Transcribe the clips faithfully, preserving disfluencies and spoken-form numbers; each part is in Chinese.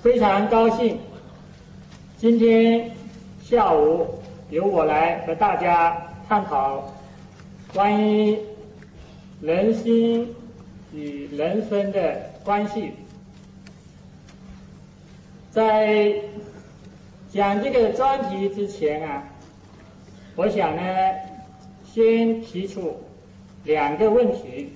非常高兴，今天下午由我来和大家探讨关于人心与人生的关系。在讲这个专题之前啊，我想呢，先提出两个问题。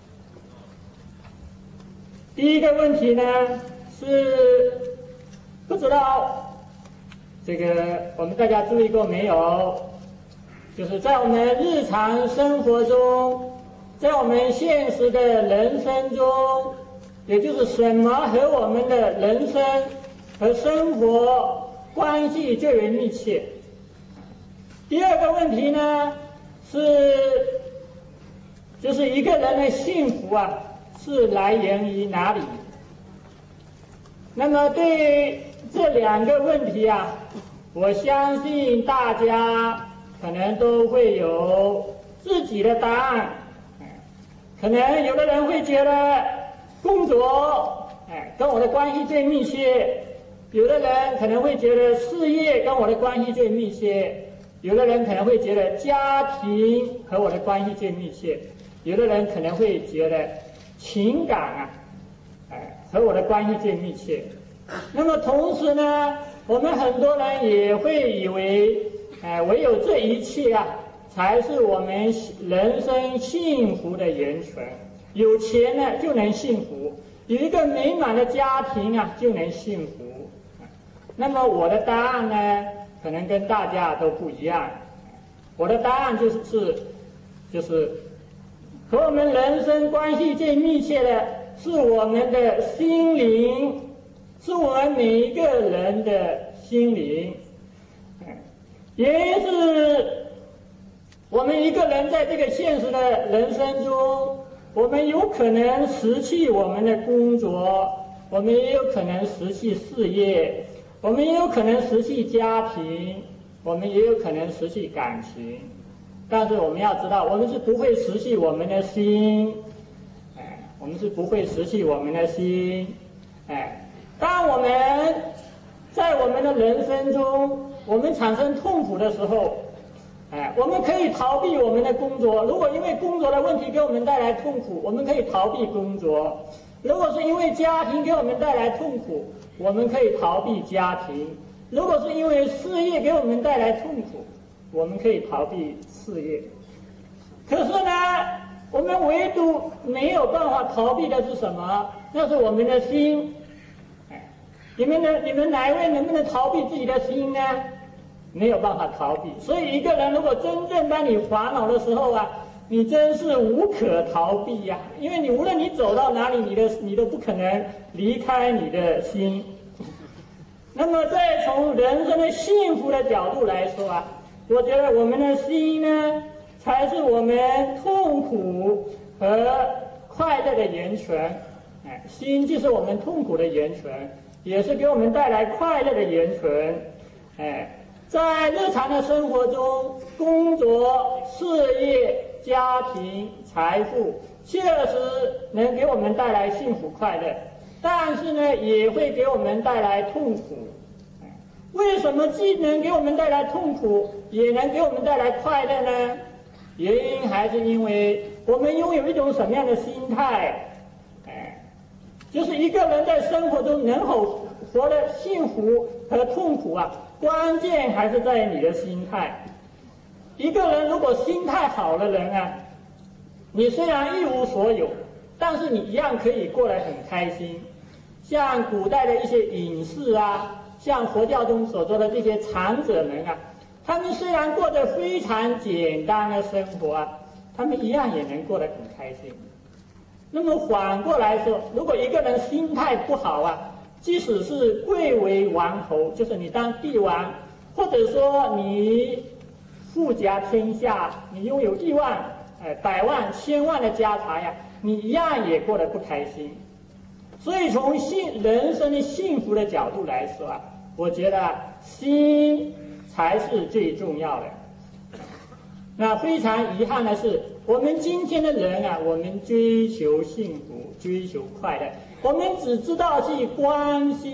第一个问题呢，是不知道这个我们大家注意过没有，就是在我们日常生活中，在我们现实的人生中，也就是什么和我们的人生和生活关系最为密切。第二个问题呢，是就是一个人的幸福啊是来源于哪里？那么对这两个问题啊，我相信大家可能都会有自己的答案。可能有的人会觉得工作哎跟我的关系最密切，有的人可能会觉得事业跟我的关系最密切，有的人可能会觉得家庭和我的关系最密切，有的人可能会觉得情感啊，哎，和我的关系最密切。那么同时呢，我们很多人也会以为，哎，唯有这一切啊，才是我们人生幸福的源泉。有钱呢就能幸福，有一个美满的家庭啊就能幸福。那么我的答案呢，可能跟大家都不一样。我的答案就是是就是和我们人生关系最密切的是我们的心灵，是我们每一个人的心灵，也是我们一个人在这个现实的人生中，我们有可能失去我们的工作，我们也有可能失去事业，我们也有可能失去家庭，我们也有可能失去感情。但是我们要知道，我们是不会失去我们的心，哎，我们是不会失去我们的心，哎。当我们在我们的人生中，我们产生痛苦的时候，哎，我们可以逃避我们的工作。如果因为工作的问题给我们带来痛苦，我们可以逃避工作；如果是因为家庭给我们带来痛苦，我们可以逃避家庭；如果是因为事业给我们带来痛苦，我们可以逃避事业。可是呢，我们唯独没有办法逃避的是什么？那是我们的心。你们的你们哪一位能不能逃避自己的心呢？没有办法逃避。所以一个人如果真正当你烦恼的时候啊，你真是无可逃避呀、啊，因为你无论你走到哪里，你的你都不可能离开你的心。那么再从人生的幸福的角度来说啊，我觉得我们的心呢，才是我们痛苦和快乐的源泉。哎，心就是我们痛苦的源泉，也是给我们带来快乐的源泉。哎，在日常的生活中，工作、事业、家庭、财富，确实能给我们带来幸福快乐，但是呢，也会给我们带来痛苦。为什么既能给我们带来痛苦，也能给我们带来快乐呢？原因还是因为我们拥有一种什么样的心态？就是一个人在生活中能否活得幸福和痛苦啊，关键还是在你的心态。一个人如果心态好的人啊，你虽然一无所有，但是你一样可以过得很开心。像古代的一些隐士啊，像佛教中所说的这些长者们啊，他们虽然过着非常简单的生活啊，他们一样也能过得很开心。那么反过来说，如果一个人心态不好啊，即使是贵为王侯，就是你当帝王，或者说你富甲天下，你拥有亿万、呃百万、千万的家财呀、啊，你一样也过得不开心。所以从幸人生的幸福的角度来说啊，我觉得心才是最重要的。那非常遗憾的是，我们今天的人啊，我们追求幸福，追求快乐，我们只知道去关心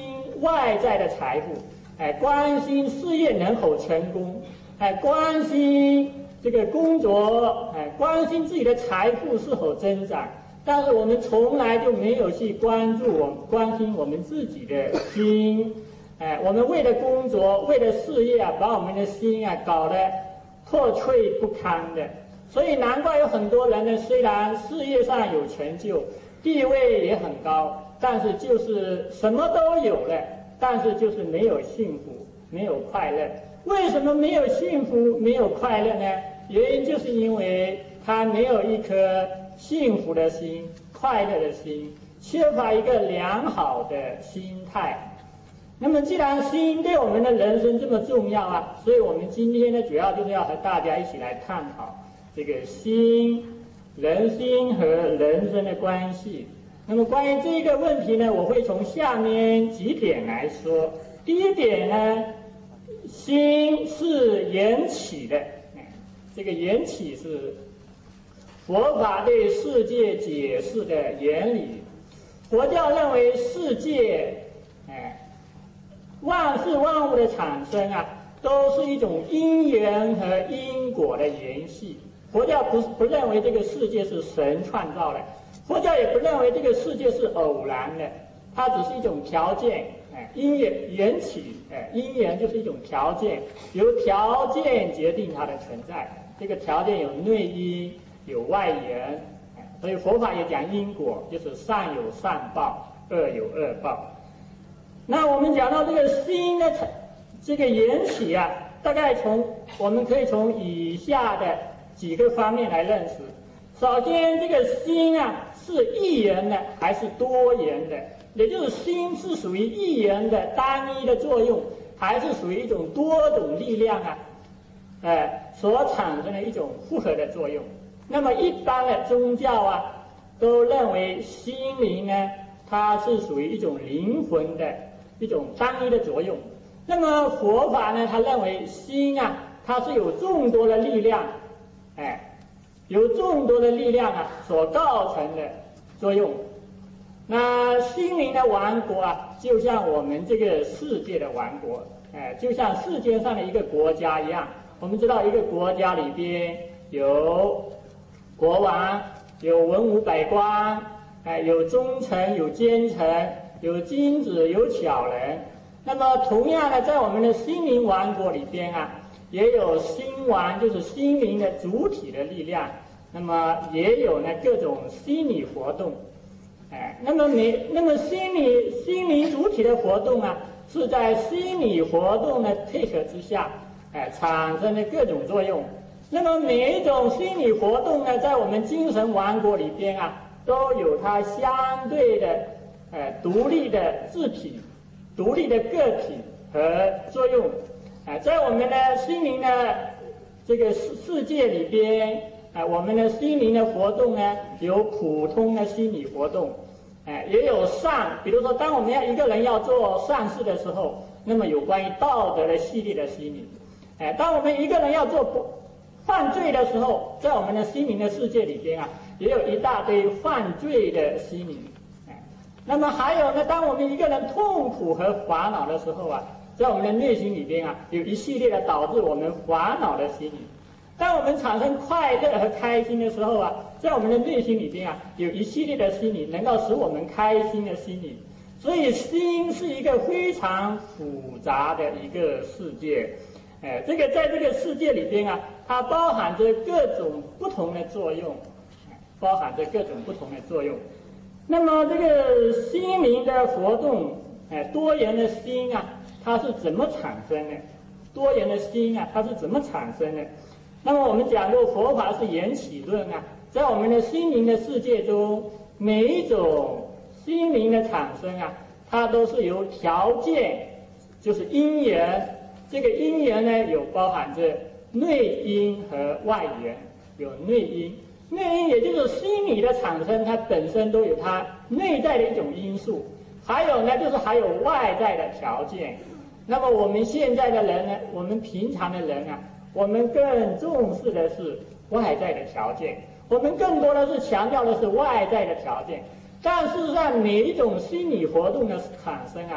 外在的财富，哎，关心事业能否成功，哎，关心这个工作，哎，关心自己的财富是否增长，但是我们从来就没有去关注我们关心我们自己的心，哎，我们为了工作，为了事业啊，把我们的心啊搞得破碎不堪的。所以难怪有很多人呢，虽然事业上有成就，地位也很高，但是就是什么都有了，但是就是没有幸福，没有快乐。为什么没有幸福，没有快乐呢？原因就是因为他没有一颗幸福的心，快乐的心，缺乏一个良好的心态。那么既然心对我们的人生这么重要啊，所以我们今天呢，主要就是要和大家一起来探讨这个心、人心和人生的关系。那么关于这个问题呢，我会从下面几点来说。第一点呢，心是缘起的，这个缘起是佛法对世界解释的原理。佛教认为世界，哎，万事万物的产生啊，都是一种因缘和因果的联系。佛教不不认为这个世界是神创造的，佛教也不认为这个世界是偶然的，它只是一种条件，哎，因缘缘起，哎，因缘就是一种条件，由条件决定它的存在。这个条件有内因，有外缘，哎，所以佛法也讲因果，就是善有善报，恶有恶报。那我们讲到这个心的这个缘起啊，大概从我们可以从以下的几个方面来认识。首先，这个心啊是一元的还是多元的？也就是心是属于一元的单一的作用，还是属于一种多种力量啊，呃所产生的一种复合的作用？那么一般的宗教啊，都认为心灵呢，它是属于一种灵魂的一种单一的作用。那么佛法呢，他认为心啊，它是有众多的力量，哎，由众多的力量啊所造成的作用。那心灵的王国啊，就像我们这个世界的王国，哎，就像世界上的一个国家一样。我们知道一个国家里边有国王，有文武百官，哎，有忠臣，有奸臣，有君子，有小人。那么同样的，在我们的心灵王国里边啊，也有心王，就是心灵的主体的力量。那么也有呢各种心理活动，哎，那么每那么心理心灵主体的活动啊，是在心理活动的配合之下，哎，产生的各种作用。那么每一种心理活动呢，在我们精神王国里边啊，都有它相对的，呃，独立的自体、独立的个体和作用。啊、呃，在我们的心灵的这个世世界里边，啊、呃，我们的心灵的活动呢，有普通的心理活动，哎、呃，也有善。比如说，当我们要一个人要做善事的时候，那么有关于道德的系列的心理。哎、呃，当我们一个人要做不犯罪的时候，在我们的心灵的世界里边啊，也有一大堆犯罪的心理。哎，那么还有呢，当我们一个人痛苦和烦恼的时候啊，在我们的内心里边啊，有一系列的导致我们烦恼的心理。当我们产生快乐和开心的时候啊，在我们的内心里边啊，有一系列的心理能够使我们开心的心理。所以心是一个非常复杂的一个世界。哎，这个在这个世界里边啊，它包含着各种不同的作用，包含着各种不同的作用。那么这个心灵的活动，哎，多元的心啊，它是怎么产生的？多元的心啊，它是怎么产生的？那么我们讲过，佛法是缘起论啊，在我们的心灵的世界中，每一种心灵的产生啊，它都是由条件，就是因缘。这个因缘呢，有包含着内因和外缘，有内因，内因也就是心理的产生，它本身都有它内在的一种因素，还有呢，就是还有外在的条件。那么我们现在的人呢，我们平常的人啊，我们更重视的是外在的条件，我们更多的是强调的是外在的条件，但事实上每一种心理活动的产生啊，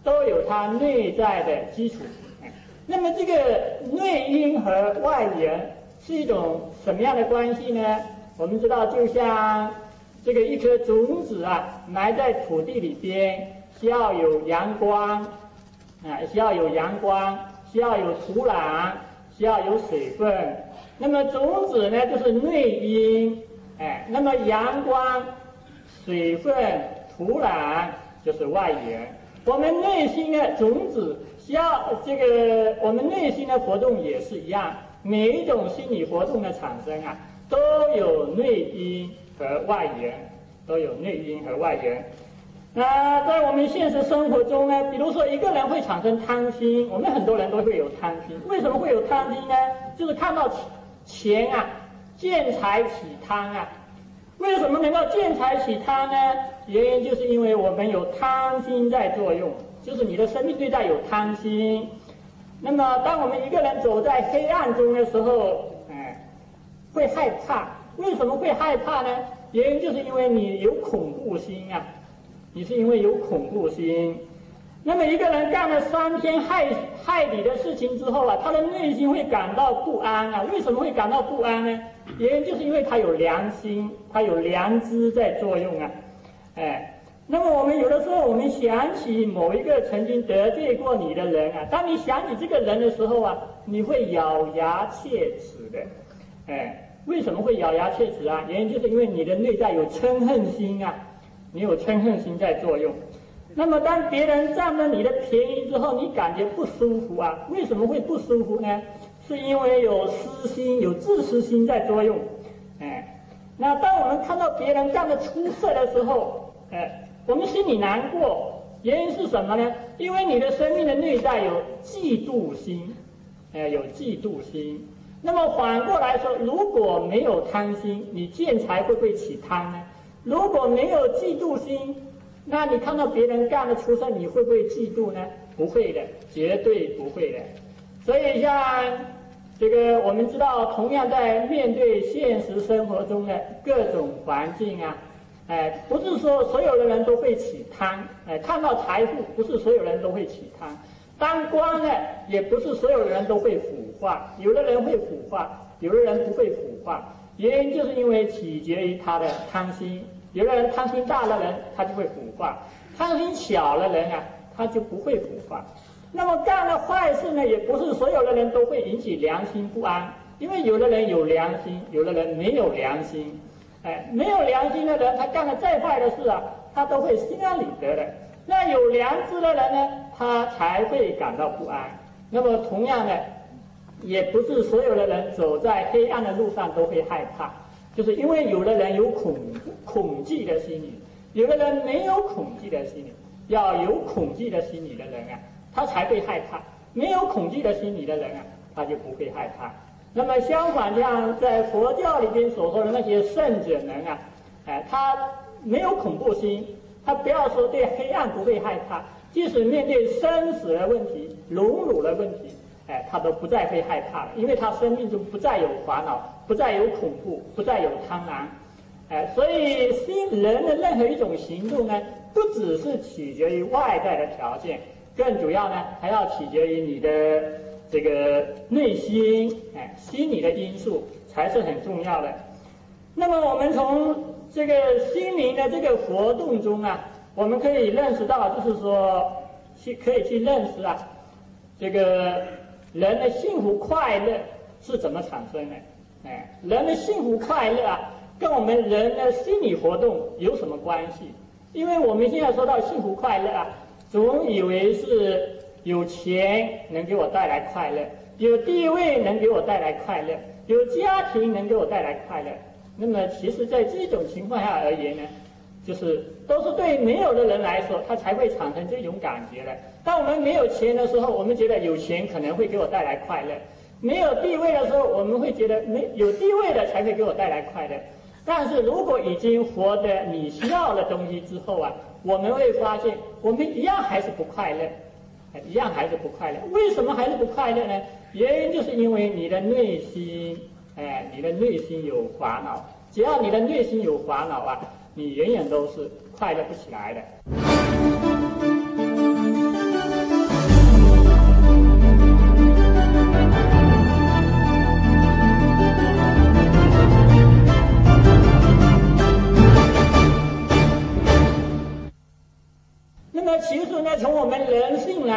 都有它内在的基础。那么这个内因和外缘是一种什么样的关系呢？我们知道，就像这个一颗种子啊，埋在土地里边，需要有阳光啊，需要有阳光，需要有土壤，需要有水分。那么种子呢，就是内因，哎，那么阳光、水分、土壤就是外缘。我们内心的种子需要这个，我们内心的活动也是一样，每一种心理活动的产生啊，都有内因和外缘，都有内因和外缘。那在我们现实生活中呢，比如说一个人会产生贪心，我们很多人都会有贪心。为什么会有贪心呢？就是看到钱啊，见财起贪啊。为什么能够见财起贪呢？原因就是因为我们有贪心在作用，就是你的生命对待有贪心。那么当我们一个人走在黑暗中的时候，哎，会害怕。为什么会害怕呢？原因就是因为你有恐怖心啊，你是因为有恐怖心。那么一个人干了伤天害害理的事情之后啊，他的内心会感到不安啊。为什么会感到不安呢？原因就是因为他有良心，他有良知在作用啊。哎，那么我们有的时候我们想起某一个曾经得罪过你的人啊，当你想起这个人的时候啊，你会咬牙切齿的。哎，为什么会咬牙切齿啊？原因就是因为你的内在有嗔恨心啊，你有嗔恨心在作用。那么当别人占了你的便宜之后，你感觉不舒服啊？为什么会不舒服呢？是因为有私心、有自私心在作用。哎，那当我们看到别人干得出色的时候，哎，我们心里难过，原因是什么呢？因为你的生命的内在有嫉妒心，哎，有嫉妒心。那么反过来说，如果没有贪心，你见财会不会起贪呢？如果没有嫉妒心，那你看到别人干得出色，你会不会嫉妒呢？不会的，绝对不会的。所以像这个我们知道，同样在面对现实生活中的各种环境啊，哎，不是说所有的人都会起贪，哎，看到财富不是所有人都会起贪，当官呢也不是所有人都会腐化，有的人会腐化，有的人不会腐化，原因就是因为取决于他的贪心。有的人贪心大的人，他就会腐化；贪心小的人啊，他就不会腐化。那么干了坏事呢，也不是所有的人都会引起良心不安，因为有的人有良心，有的人没有良心。哎，没有良心的人，他干了再坏的事啊，他都会心安理得的。那有良知的人呢，他才会感到不安。那么同样的，也不是所有的人走在黑暗的路上都会害怕。就是因为有的人有恐恐惧的心理，有的人没有恐惧的心理。要有恐惧的心理的人啊，他才会害怕；没有恐惧的心理的人啊，他就不会害怕。那么相反，像在佛教里边所说的那些圣者人啊，哎，他没有恐怖心，他不要说对黑暗不会害怕，即使面对生死的问题、荣辱的问题，哎，他都不再会害怕了，因为他生命中不再有烦恼，不再有恐怖，不再有贪婪。哎，所以心人的任何一种行动呢，不只是取决于外在的条件，更主要呢还要取决于你的这个内心，哎，心理的因素才是很重要的。那么我们从这个心灵的这个活动中啊，我们可以认识到，就是说去可以去认识啊，这个人的幸福快乐是怎么产生的？哎，人的幸福快乐啊，跟我们人的心理活动有什么关系？因为我们现在说到幸福快乐啊，总以为是有钱能给我带来快乐，有地位能给我带来快乐，有家庭能给我带来快乐。那么其实在这种情况下而言呢，就是都是对没有的人来说，他才会产生这种感觉的。当我们没有钱的时候，我们觉得有钱可能会给我带来快乐；没有地位的时候，我们会觉得没有地位的才会给我带来快乐。但是如果已经获得你需要的东西之后啊，我们会发现我们一样还是不快乐，一样还是不快乐。为什么还是不快乐呢？原因就是因为你的内心，哎，你的内心有烦恼。只要你的内心有烦恼啊，你永远都是快乐不起来的。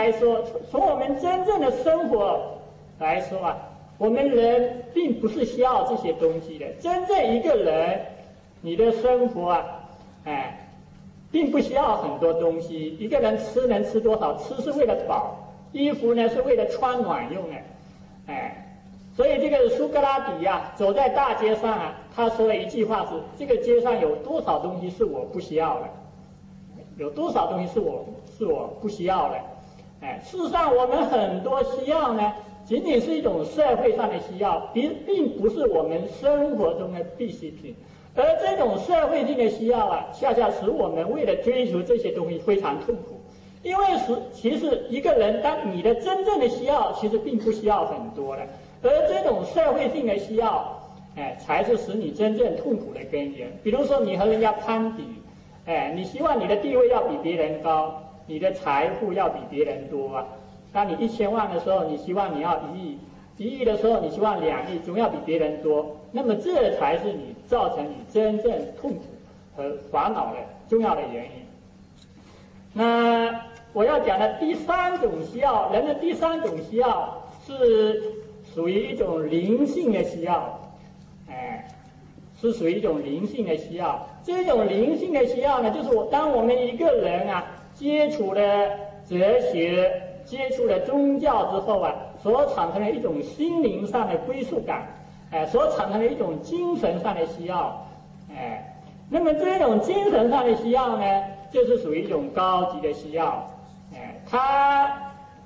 来说，从我们真正的生活来说啊，我们人并不是需要这些东西的。真正一个人，你的生活啊，哎，并不需要很多东西。一个人吃能吃多少？吃是为了饱，衣服呢是为了穿暖用的，哎，所以这个苏格拉底呀、啊，走在大街上啊，他说了一句话是：这个街上有多少东西是我不需要的？有多少东西是我是我不需要的？哎，事实上我们很多需要呢，仅仅是一种社会上的需要，并并不是我们生活中的必需品。而这种社会性的需要啊，恰恰使我们为了追求这些东西非常痛苦。因为是其实一个人，当你的真正的需要其实并不需要很多的，而这种社会性的需要，哎，才是使你真正痛苦的根源。比如说你和人家攀比，哎，你希望你的地位要比别人高，你的财富要比别人多啊。当你一千万的时候，你希望你要一亿；一亿的时候，你希望两亿，总要比别人多。那么这才是你造成你真正痛苦和烦恼的重要的原因。那我要讲的第三种需要，人的第三种需要是属于一种灵性的需要，哎，是属于一种灵性的需要。这种灵性的需要呢，就是我当我们一个人啊接触了哲学、接触了宗教之后啊，所产生的一种心灵上的归属感，哎，所产生的一种精神上的需要，哎，那么这种精神上的需要呢，就是属于一种高级的需要，哎，它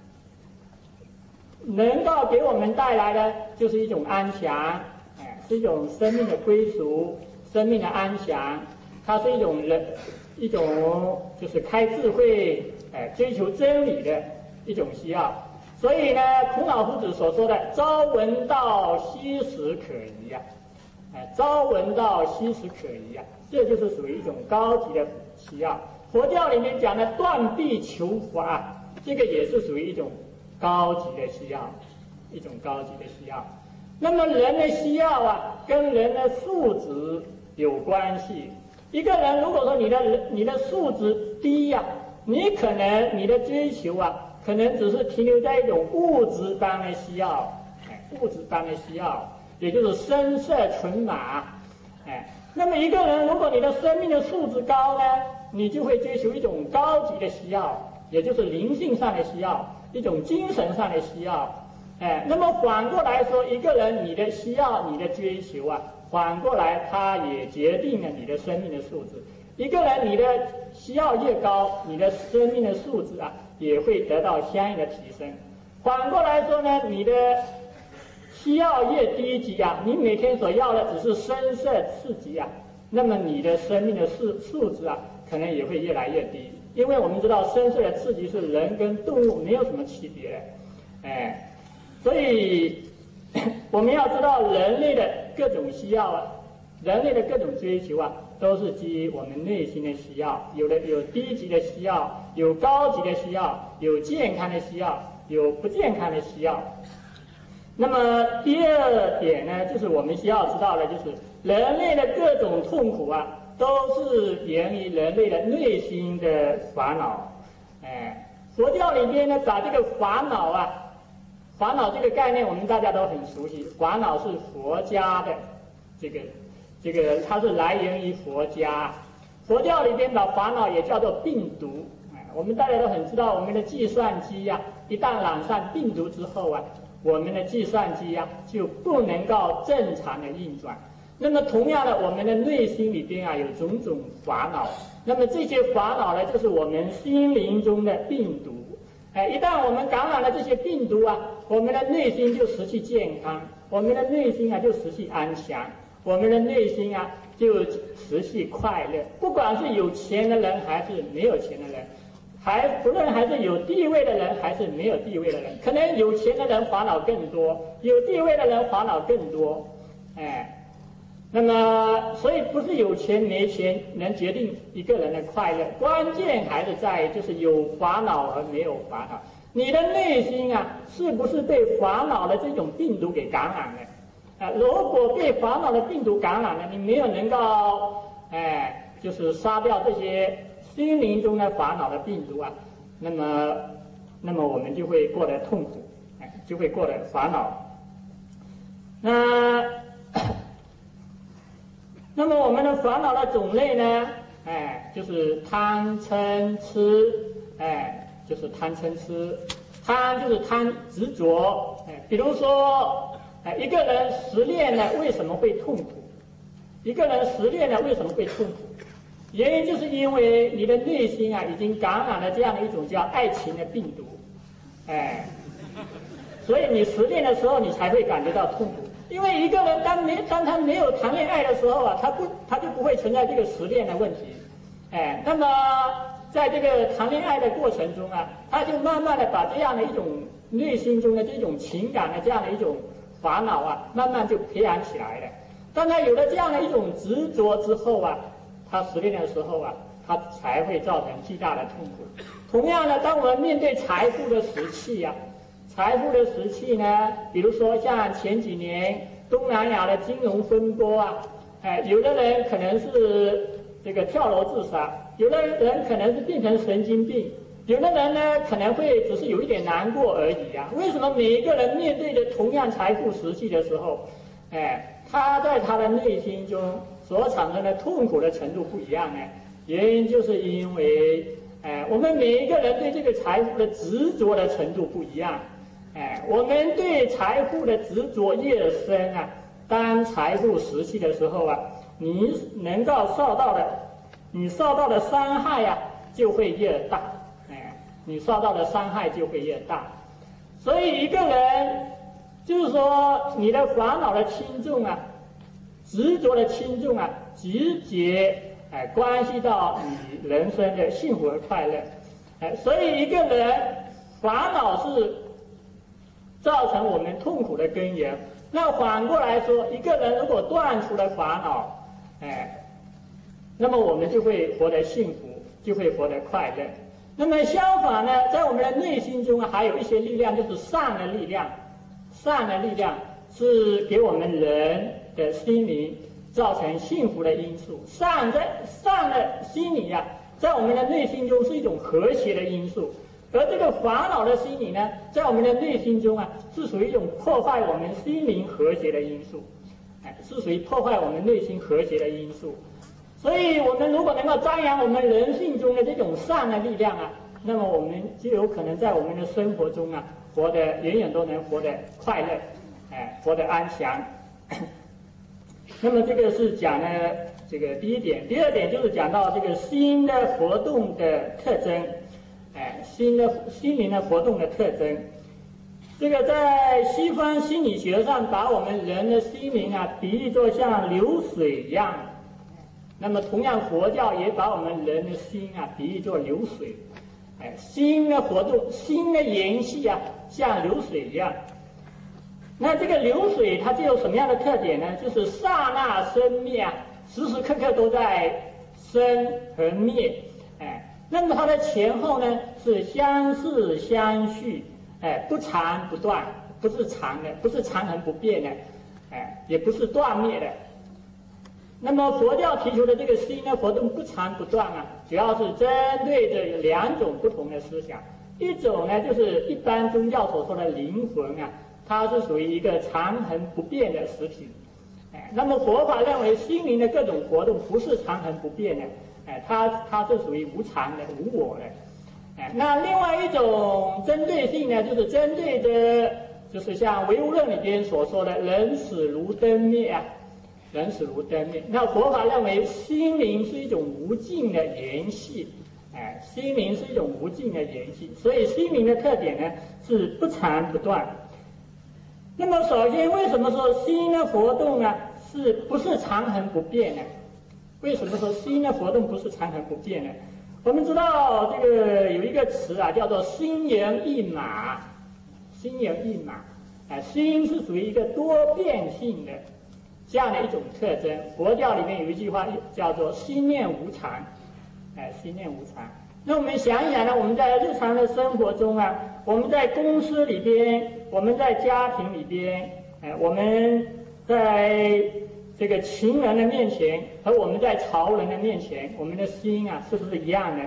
能够给我们带来的就是一种安详，哎，是一种生命的归属，生命的安详，它是一种人一种就是开智慧，哎，追求真理的一种需要。所以呢，孔老夫子所说的“朝闻道，夕死可疑”呀，哎，朝闻道，夕死可疑呀，这就是属于一种高级的需要。佛教里面讲的断臂求法，这个也是属于一种高级的需要，一种高级的需要。那么人的需要啊，跟人的素质有关系。一个人如果说你的你的素质低呀、啊，你可能你的追求啊。可能只是停留在一种物质般的需要，哎，物质般的需要，也就是声色犬马，哎，那么一个人，如果你的生命的素质高呢，你就会追求一种高级的需要，也就是灵性上的需要，一种精神上的需要，哎，那么反过来说，一个人你的需要、你的追求啊，反过来它也决定了你的生命的素质。一个人你的需要越高，你的生命的素质啊也会得到相应的提升。反过来说呢，你的需要越低级啊，你每天所要的只是声色刺激啊，那么你的生命的素素质啊，可能也会越来越低。因为我们知道声色的刺激是人跟动物没有什么区别的，哎，所以我们要知道人类的各种需要啊，人类的各种追求啊，都是基于我们内心的需要，有的有低级的需要，有高级的需要，有健康的需要，有不健康的需要。那么第二点呢，就是我们需要知道的，就是人类的各种痛苦啊，都是源于人类的内心的烦恼。哎，佛教里边呢，把这个烦恼啊，烦恼这个概念我们大家都很熟悉，烦恼是佛家的这个。这个它是来源于佛家，佛教里边把烦恼也叫做病毒。哎，我们大家都很知道，我们的计算机呀、啊，一旦染上病毒之后啊，我们的计算机呀、啊、就不能够正常的运转。那么同样的，我们的内心里边啊有种种烦恼，那么这些烦恼呢，就是我们心灵中的病毒。哎，一旦我们感染了这些病毒啊，我们的内心就失去健康，我们的内心啊就失去安详。我们的内心啊，就持续快乐。不管是有钱的人还是没有钱的人，还不论还是有地位的人还是没有地位的人，可能有钱的人烦恼更多，有地位的人烦恼更多。哎，那么所以不是有钱没钱能决定一个人的快乐，关键还是在于就是有烦恼和没有烦恼。你的内心啊，是不是被烦恼的这种病毒给感染了？啊，如果被烦恼的病毒感染了，你没有能够，哎，就是杀掉这些心灵中的烦恼的病毒啊，那么那么我们就会过得痛苦，哎，就会过得烦恼。那那么我们的烦恼的种类呢，哎，就是贪嗔痴，哎，就是贪嗔痴。贪就是贪执着，哎，比如说，哎，一个人失恋了，为什么会痛苦？一个人失恋了，为什么会痛苦？原因就是因为你的内心啊，已经感染了这样的一种叫爱情的病毒，哎，所以你失恋的时候，你才会感觉到痛苦。因为一个人当没当他没有谈恋爱的时候啊，他不他就不会存在这个失恋的问题，哎，那么在这个谈恋爱的过程中啊，他就慢慢的把这样的一种内心中的这种情感的这样的一种烦恼啊，慢慢就培养起来了。当他有了这样的一种执着之后啊，他失恋的时候啊，他才会造成巨大的痛苦。同样的，当我们面对财富的时期啊，财富的时期呢，比如说像前几年东南亚的金融风波啊，哎，有的人可能是这个跳楼自杀，有的人可能是变成神经病，有的人呢可能会只是有一点难过而已啊。为什么每一个人面对着同样财富时期的时候，哎，他在他的内心中所产生的痛苦的程度不一样呢？原因就是因为，哎，我们每一个人对这个财富的执着的程度不一样。哎，我们对财富的执着越深啊，当财富时期的时候啊，你能够受到的，你受到的伤害啊就会越大，哎，你受到的伤害就会越大。所以一个人就是说，你的烦恼的轻重啊，执着的轻重啊，直接哎关系到你人生的幸福和快乐。哎，所以一个人烦恼是造成我们痛苦的根源。那反过来说，一个人如果断除了烦恼，哎，那么我们就会活得幸福，就会活得快乐。那么相反呢，在我们的内心中还有一些力量，就是善的力量。善的力量是给我们人的心灵造成幸福的因素。善在善的心理啊，在我们的内心中是一种和谐的因素。而这个烦恼的心理呢，在我们的内心中啊，是属于一种破坏我们心灵和谐的因素，哎，是属于破坏我们内心和谐的因素。所以，我们如果能够张扬我们人性中的这种善的力量啊，那么我们就有可能在我们的生活中啊，活得远远都能活得快乐，哎，活得安详。那么这个是讲呢这个第一点，第二点就是讲到这个心的活动的特征。哎，心的心灵的活动的特征，这个在西方心理学上把我们人的心灵啊比喻作像流水一样，那么同样佛教也把我们人的心啊比喻作流水，哎，心的活动，心的元气啊像流水一样。那这个流水它具有什么样的特点呢？就是刹那生灭啊，时时刻刻都在生和灭，哎。那么它的前后呢是相似相续，哎，不长不断，不是长的，不是长恒不变的，哎，也不是断灭的。那么佛教提出的这个心的活动不长不断啊，主要是针对着两种不同的思想。一种呢就是一般宗教所说的灵魂啊，它是属于一个长恒不变的实体。哎，那么佛法认为心灵的各种活动不是长恒不变的。哎，它它是属于无常的、无我的。哎，那另外一种针对性呢，就是针对的，就是像唯物论里边所说的人死如灯灭啊，人死如灯灭。那佛法认为心灵是一种无尽的元气，哎，心灵是一种无尽的元气，所以心灵的特点呢是不长不断。那么首先，为什么说心的活动呢是不是长恒不变呢？为什么说心的活动不是长恒不变呢？我们知道这个有一个词啊，叫做心猿意马。心猿意马，哎，心是属于一个多变性的这样的一种特征。佛教里面有一句话叫做心念无常，哎，心念无常。那我们想一想呢，我们在日常的生活中啊，我们在公司里边，我们在家庭里边，哎，我们在这个情人的面前和我们在仇人的面前，我们的心啊是不是一样的？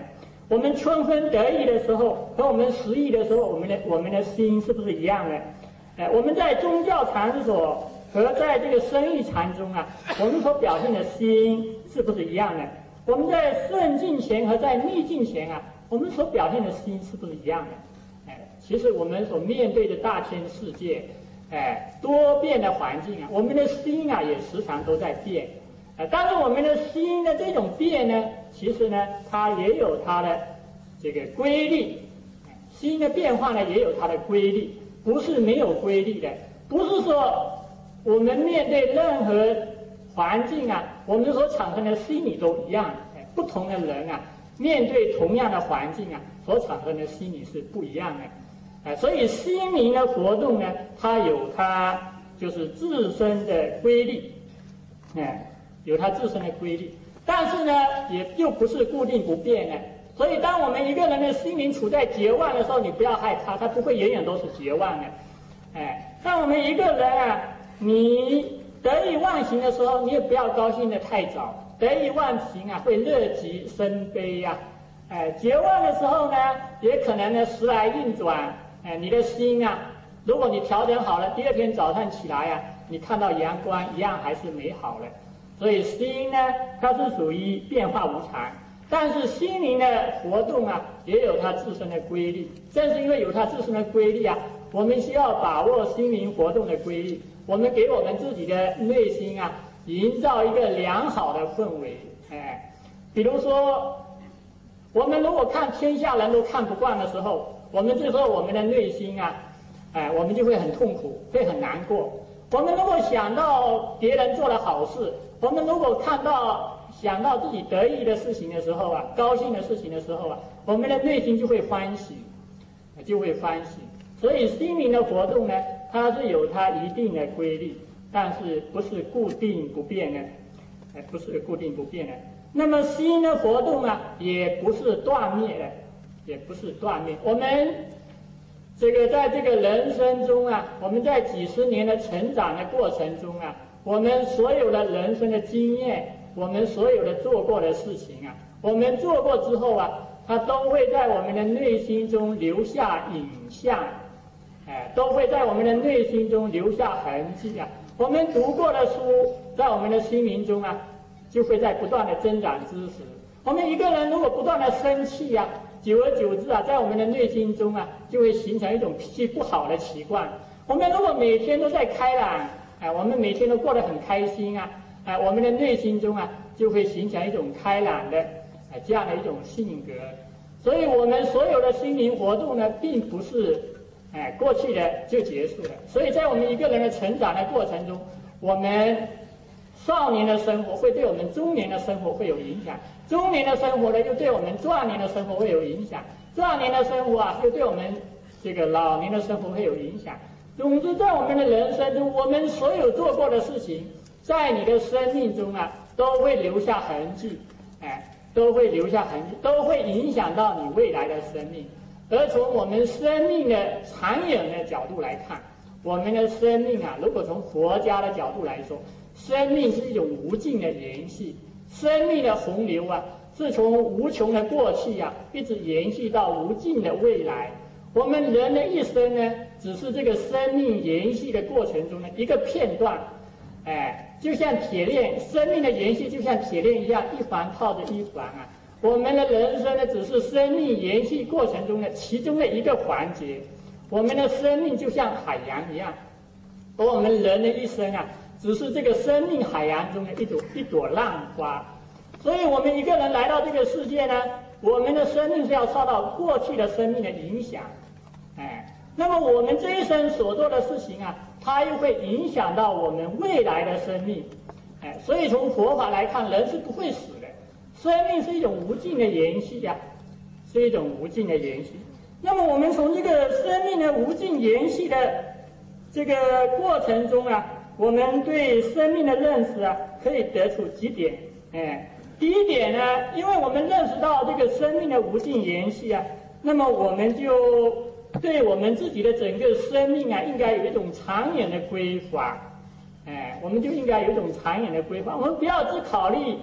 我们春风得意的时候和我们失意的时候，我们的我们的心是不是一样的？哎，我们在宗教场所和在这个生意场中啊，我们所表现的心是不是一样的？我们在顺境前和在逆境前啊，我们所表现的心是不是一样的？哎，其实我们所面对的大千世界，哎，多变的环境啊，我们的心啊也时常都在变。呃，但是我们的心的这种变呢，其实呢，它也有它的这个规律。心的变化呢，也有它的规律，不是没有规律的。不是说我们面对任何环境啊，我们所产生的心理都一样。不同的人啊，面对同样的环境啊，所产生的心理是不一样的。呃，所以心灵的活动呢，它有它就是自身的规律，哎。有它自身的规律，但是呢，也又不是固定不变的。所以，当我们一个人的心灵处在绝望的时候，你不要害怕，他不会永远都是绝望的。哎，当我们一个人啊，你得意忘形的时候，你也不要高兴的太早。得意忘形啊，会乐极生悲呀、啊。哎，绝望的时候呢，也可能呢时来运转。哎，你的心啊，如果你调整好了，第二天早上起来啊，你看到阳光一样还是美好的。所以心呢，它是属于变化无常，但是心灵的活动啊，也有它自身的规律。正是因为有它自身的规律啊，我们需要把握心灵活动的规律，我们给我们自己的内心啊，营造一个良好的氛围。哎，比如说，我们如果看天下人都看不惯的时候，我们这时候我们的内心啊，哎，我们就会很痛苦，会很难过。我们如果想到别人做了好事，我们如果看到想到自己得意的事情的时候啊，高兴的事情的时候啊，我们的内心就会欢喜，就会欢喜。所以心灵的活动呢，它是有它一定的规律，但是不是固定不变的，不是固定不变的。那么心的活动啊，也不是断灭的，也不是断灭。我们这个在这个人生中啊，我们在几十年的成长的过程中啊，我们所有的人生的经验，我们所有的做过的事情啊，我们做过之后啊，它都会在我们的内心中留下影像，哎，都会在我们的内心中留下痕迹啊。我们读过的书，在我们的心灵中啊，就会在不断的增长知识。我们一个人如果不断的生气啊，久而久之啊，在我们的内心中啊，就会形成一种脾气不好的习惯。我们如果每天都在开朗，哎，我们每天都过得很开心啊，哎，我们的内心中啊，就会形成一种开朗的，哎，这样的一种性格。所以，我们所有的心灵活动呢，并不是，哎，过去的就结束了。所以在我们一个人的成长的过程中，我们少年的生活会对我们中年的生活会有影响，中年的生活呢又对我们壮年的生活会有影响，壮年的生活啊又对我们这个老年的生活会有影响。总之，在我们的人生中，我们所有做过的事情，在你的生命中啊，都会留下痕迹，哎，都会留下痕迹，都会影响到你未来的生命。而从我们生命的长远的角度来看，我们的生命啊，如果从佛家的角度来说，生命是一种无尽的延续，生命的洪流啊，是从无穷的过去啊，一直延续到无尽的未来。我们人的一生呢，只是这个生命延续的过程中的一个片段，哎，就像铁链，生命的延续就像铁链一样，一环套着一环啊。我们的人生呢，只是生命延续过程中的其中的一个环节。我们的生命就像海洋一样，而我们人的一生啊，只是这个生命海洋中的一朵一朵浪花。所以我们一个人来到这个世界呢，我们的生命是要受到过去的生命的影响，哎，那么我们这一生所做的事情啊，它又会影响到我们未来的生命，哎，所以从佛法来看，人是不会死的，生命是一种无尽的延续呀、啊，是一种无尽的延续。那么我们从这个生命的无尽延续的这个过程中啊，我们对生命的认识啊，可以得出几点，哎。第一点呢，因为我们认识到这个生命的无尽延续啊，那么我们就对我们自己的整个生命啊，应该有一种长远的规划，哎，我们就应该有一种长远的规划。我们不要只考虑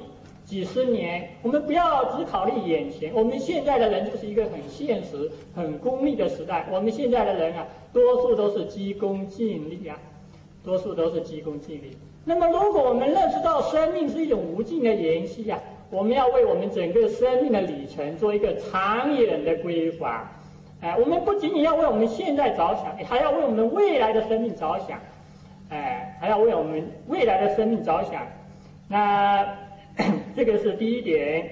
几十年，我们不要只考虑眼前。我们现在的人就是一个很现实、很功利的时代。我们现在的人啊，多数都是急功近利啊，多数都是急功近利。那么，如果我们认识到生命是一种无尽的延续啊，我们要为我们整个生命的里程做一个长远的规划。哎、呃，我们不仅仅要为我们现在着想，还要为我们未来的生命着想。哎、呃，还要为我们未来的生命着想。那这个是第一点。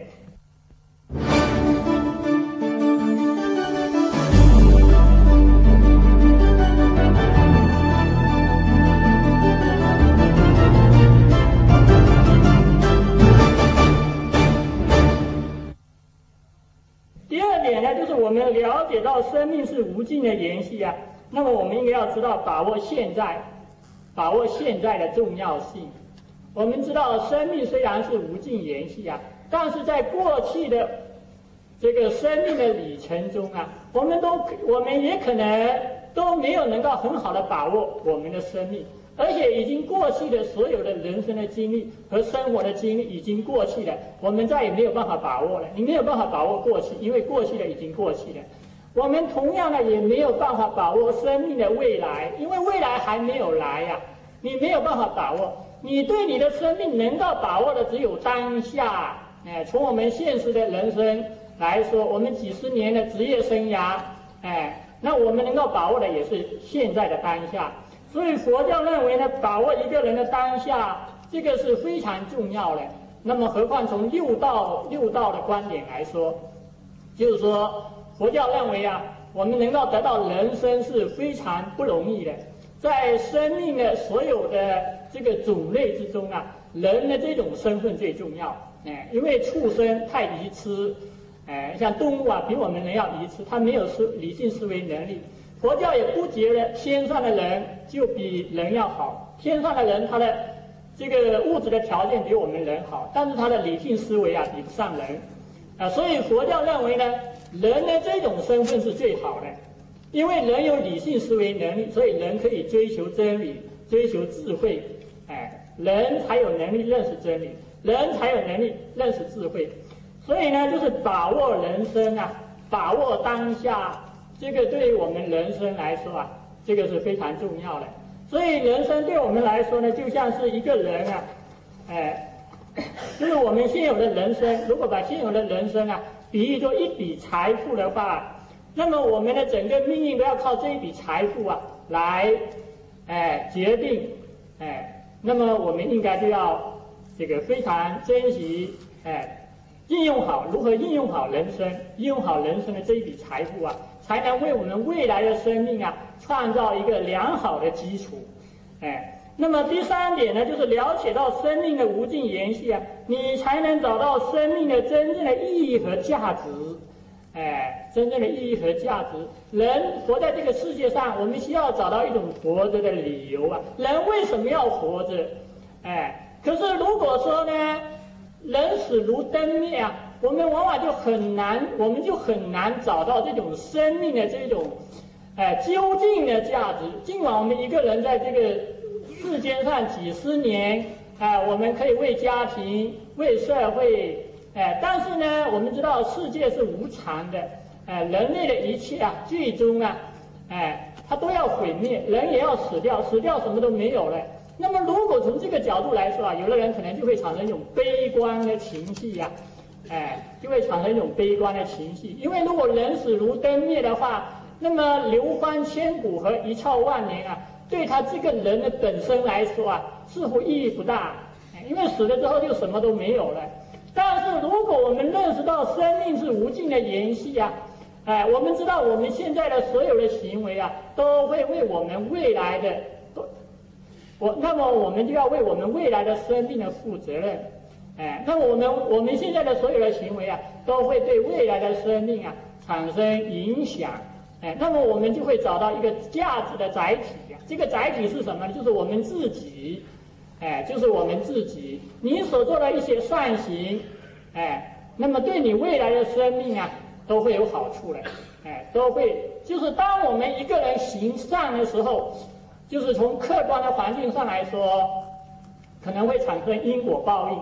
第二点呢，就是我们了解到生命是无尽的延续啊，那么我们应该要知道把握现在，把握现在的重要性。我们知道生命虽然是无尽延续啊，但是在过去的这个生命的里程中啊，我们都我们也可能都没有能够很好的把握我们的生命，而且已经过去的所有的人生的经历和生活的经历已经过去了，我们再也没有办法把握了。你没有办法把握过去，因为过去的已经过去了。我们同样的也没有办法把握生命的未来，因为未来还没有来呀、啊，你没有办法把握。你对你的生命能够把握的只有当下。哎，从我们现实的人生来说，我们几十年的职业生涯，哎，那我们能够把握的也是现在的当下。所以佛教认为呢，把握一个人的当下，这个是非常重要的。那么何况从六道六道的观点来说，就是说佛教认为啊，我们能够得到人生是非常不容易的。在生命的所有的这个种类之中啊，人的这种身份最重要。哎，因为畜生太愚痴，哎，像动物啊，比我们人要愚痴，它没有思理性思维能力。佛教也不觉得天上的人就比人要好，天上的人他的这个物质的条件比我们人好，但是他的理性思维啊比不上人啊，所以佛教认为呢，人的这种身份是最好的。因为人有理性思维能力，所以人可以追求真理，追求智慧，哎，人才有能力认识真理，人才有能力认识智慧。所以呢，就是把握人生啊，把握当下，这个对于我们人生来说啊，这个是非常重要的。所以人生对我们来说呢，就像是一个人啊，哎，就是我们现有的人生，如果把现有的人生啊比喻作一笔财富的话，那么我们的整个命运都要靠这一笔财富啊来，哎决定，哎，那么我们应该就要这个非常珍惜，哎，应用好如何应用好人生，应用好人生的这一笔财富啊，才能为我们未来的生命啊创造一个良好的基础，哎。那么第三点呢，就是了解到生命的无尽延续啊，你才能找到生命的真正的意义和价值。哎，真正的意义和价值，人活在这个世界上，我们需要找到一种活着的理由啊。人为什么要活着？哎，可是如果说呢，人死如灯灭啊，我们往往就很难，我们就很难找到这种生命的这种，哎，究竟的价值。尽管我们一个人在这个世间上几十年，哎，我们可以为家庭、为社会。哎，但是呢，我们知道世界是无常的，哎，人类的一切啊，最终啊，哎，它都要毁灭，人也要死掉，死掉什么都没有了。那么，如果从这个角度来说啊，有的人可能就会产生一种悲观的情绪呀、啊，哎，就会产生一种悲观的情绪，因为如果人死如灯灭的话，那么流芳千古和一翘万年啊，对他这个人的本身来说啊，似乎意义不大，因为死了之后就什么都没有了。但是如果我们认识到生命是无尽的延续啊，哎，我们知道我们现在的所有的行为啊，都会为我们未来的，我那么我们就要为我们未来的生命的负责任，哎，那么我们我们现在的所有的行为啊，都会对未来的生命啊产生影响，哎，那么我们就会找到一个价值的载体啊，这个载体是什么呢？就是我们自己。哎，就是我们自己，你所做的一些善行，哎，那么对你未来的生命啊，都会有好处的，哎，都会，就是当我们一个人行善的时候，就是从客观的环境上来说，可能会产生因果报应，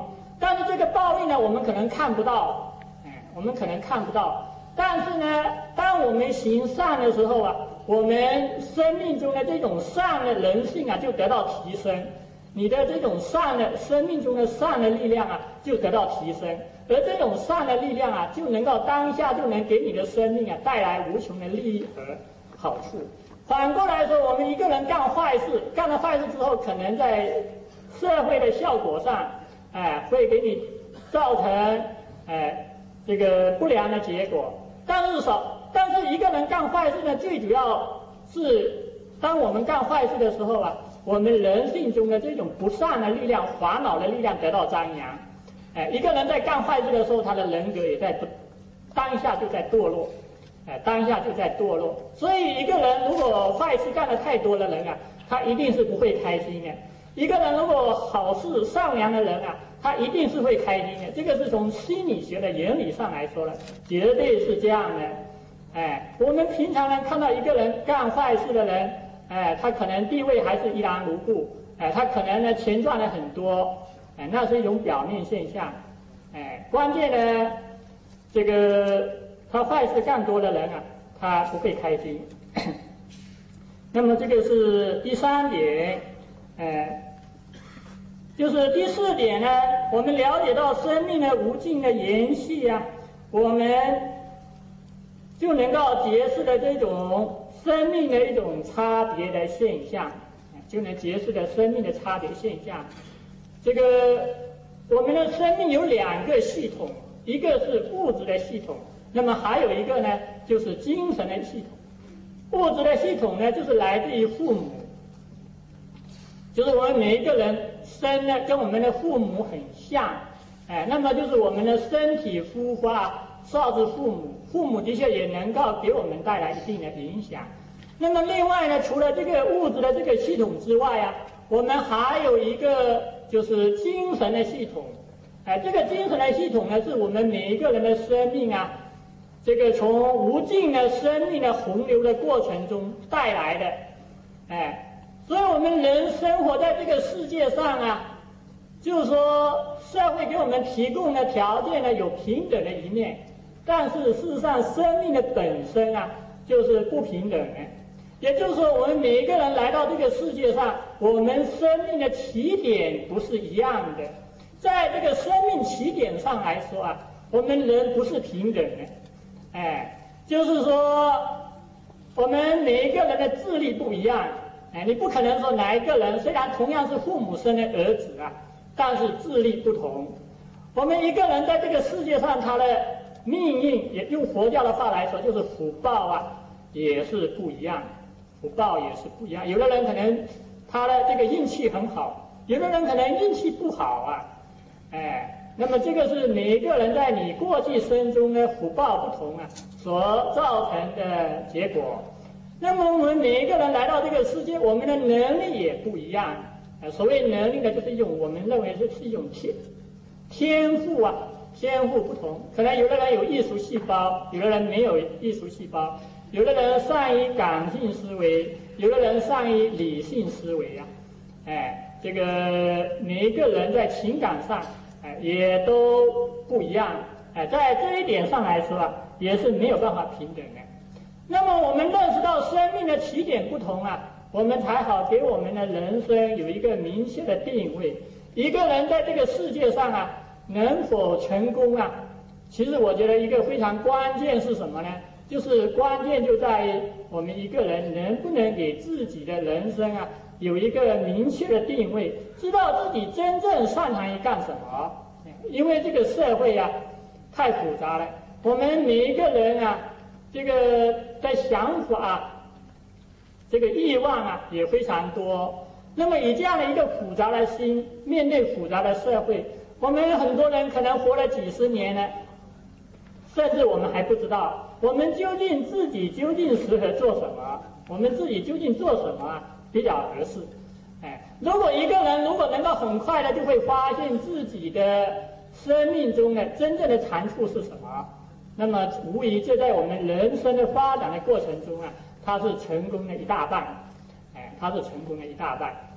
但是这个报应呢，我们可能看不到，哎，我们可能看不到。但是呢，当我们行善的时候啊，我们生命中的这种善的人性啊，就得到提升。你的这种善的生命中的善的力量啊，就得到提升。而这种善的力量啊，就能够当下就能给你的生命啊带来无穷的利益和好处。反过来说，我们一个人干坏事，干了坏事之后，可能在社会的效果上，哎，会给你造成哎这个不良的结果。但是少，但是一个人干坏事呢，最主要是当我们干坏事的时候啊，我们人性中的这种不善的力量、烦恼的力量得到张扬。哎，一个人在干坏事的时候，他的人格也在不当下就在堕落，哎，当下就在堕落。所以一个人如果坏事干得太多的人啊，他一定是不会开心的。一个人如果好事善良的人啊，他一定是会开心的。这个是从心理学的原理上来说了，绝对是这样的。哎，我们平常人看到一个人干坏事的人，哎，他可能地位还是依然如故，哎，他可能呢钱赚了很多。哎，那是一种表面现象，哎，关键呢，这个他坏事干多的人啊，他不会开心。那么这个是第三点，哎，就是第四点呢，我们了解到生命的无尽的延续啊，我们就能够揭示的这种生命的一种差别的现象，就能揭示的生命的差别现象。这个我们的生命有两个系统，一个是物质的系统，那么还有一个呢就是精神的系统。物质的系统呢就是来自于父母，就是我们每一个人生呢跟我们的父母很像，哎，那么就是我们的身体孵化受自父母，父母的确也能够给我们带来一定的影响。那么另外呢，除了这个物质的这个系统之外啊，我们还有一个就是精神的系统，哎，这个精神的系统呢，是我们每一个人的生命啊，这个从无尽的生命的洪流的过程中带来的，哎，所以我们人生活在这个世界上啊，就是说社会给我们提供的条件呢有平等的一面，但是事实上生命的本身啊就是不平等的。也就是说，我们每一个人来到这个世界上，我们生命的起点不是一样的。在这个生命起点上来说啊，我们人不是平等的。哎，就是说，我们每一个人的智力不一样。哎，你不可能说哪一个人虽然同样是父母生的儿子啊，但是智力不同。我们一个人在这个世界上，他的命运，也用佛教的话来说，就是福报啊，也是不一样。福报也是不一样，有的人可能他的这个运气很好，有的人可能运气不好啊，哎，那么这个是每一个人在你过去生中的福报不同啊所造成的结果。那么我们每一个人来到这个世界，我们的能力也不一样。呃，所谓能力呢，就是一种我们认为是是一种天天赋啊，天赋不同，可能有的人有艺术细胞，有的人没有艺术细胞。有的人善于感性思维，有的人善于理性思维啊，哎，这个每一个人在情感上，哎，也都不一样，哎，在这一点上来说啊，也是没有办法平等的。那么我们认识到生命的起点不同啊，我们才好给我们的人生有一个明确的定位。一个人在这个世界上啊，能否成功啊？其实我觉得一个非常关键是什么呢？就是关键就在于我们一个人能不能给自己的人生啊有一个明确的定位，知道自己真正擅长于干什么。因为这个社会啊太复杂了，我们每一个人啊这个的想法啊，这个欲望啊也非常多。那么以这样的一个复杂的心面对复杂的社会，我们很多人可能活了几十年了，甚至我们还不知道我们究竟自己究竟适合做什么，我们自己究竟做什么比较合适。哎，如果一个人如果能够很快的就会发现自己的生命中的真正的长处是什么，那么无疑这在我们人生的发展的过程中啊，它是成功的一大半。哎，它是成功的一大半。